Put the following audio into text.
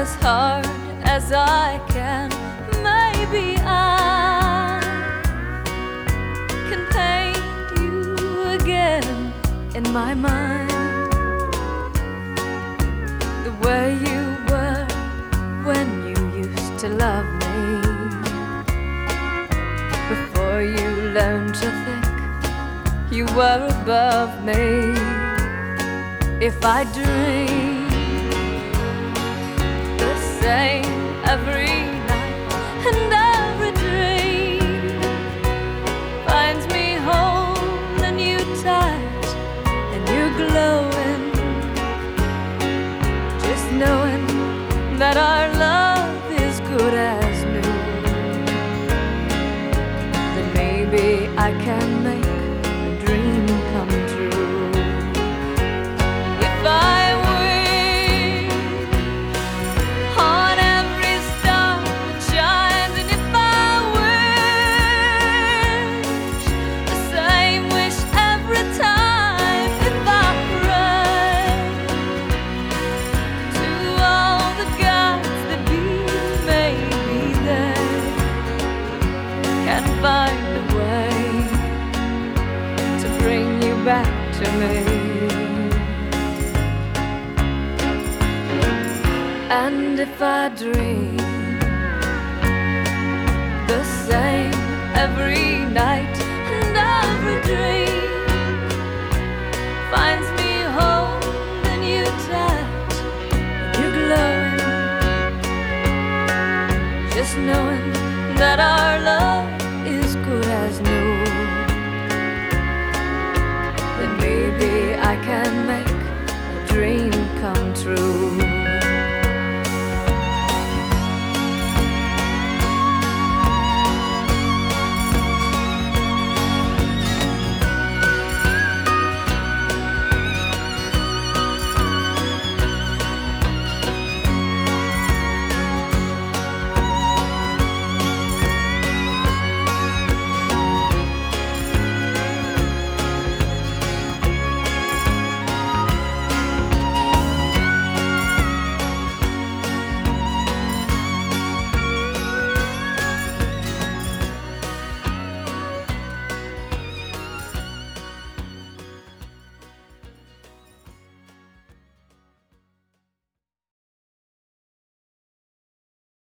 as hard as I can. Maybe I can paint you again in my mind, the way you were when you used to love me, before you learned to think you were above me. If I dream the same every night, and every dream finds me holding you tight and you're glowing, just knowing that our love is good as new, then maybe I can make a dream come true. If I find a way to bring you back to me. And if I dream the same every night, and every dream finds me holding you tight and you're glowing, just knowing that our love